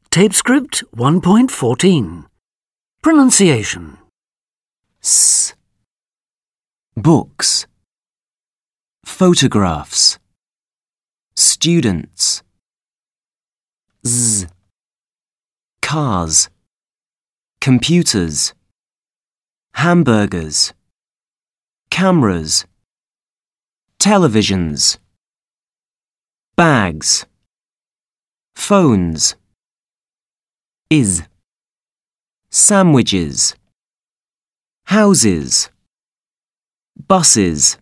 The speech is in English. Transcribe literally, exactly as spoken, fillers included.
Tape script one point fourteen. Pronunciation. S. Books. Photographs. Students. Z. Cars. Computers. Hamburgers. Cameras. Televisions. Bags. Phones. Is. Sandwiches. Houses. Buses.